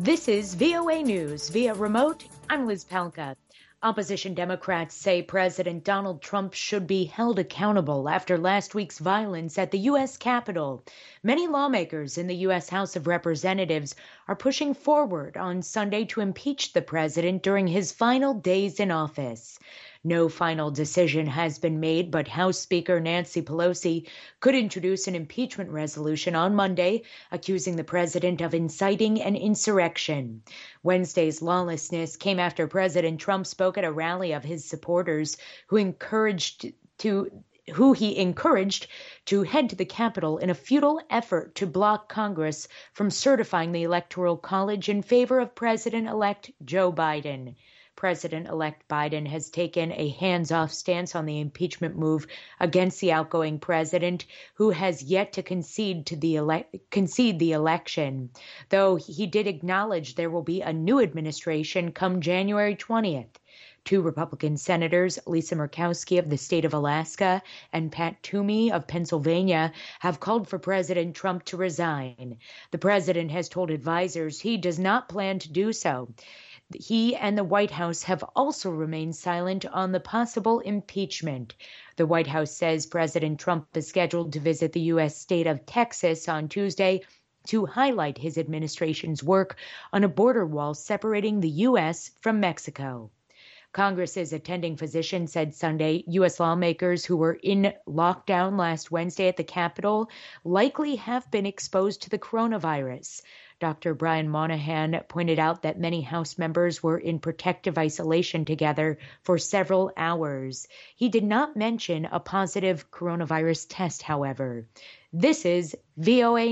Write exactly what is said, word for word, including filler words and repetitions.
This is V O A News via remote. I'm Liz Palka. Opposition Democrats say President Donald Trump should be held accountable after last week's violence at the U S Capitol. Many lawmakers in the U S House of Representatives are pushing forward on Sunday to impeach the president during his final days in office. No final decision has been made, but House Speaker Nancy Pelosi could introduce an impeachment resolution on Monday, accusing the president of inciting an insurrection. Wednesday's lawlessness came after President Trump spoke at a rally of his supporters who encouraged to who he encouraged to head to the Capitol in a futile effort to block Congress from certifying the Electoral College in favor of President-elect Joe Biden. President-elect Biden has taken a hands-off stance on the impeachment move against the outgoing president, who has yet to concede to the ele- concede the election, though he did acknowledge there will be a new administration come January twentieth. Two Republican senators, Lisa Murkowski of the state of Alaska and Pat Toomey of Pennsylvania, have called for President Trump to resign. The president has told advisors he does not plan to do so. He and the White House have also remained silent on the possible impeachment. The White House says President Trump is scheduled to visit the U S state of Texas on Tuesday to highlight his administration's work on a border wall separating the U S from Mexico. Congress's attending physician said Sunday U S lawmakers who were in lockdown last Wednesday at the Capitol likely have been exposed to the coronavirus. Doctor Brian Monahan pointed out that many House members were in protective isolation together for several hours. He did not mention a positive coronavirus test, however. This is V O A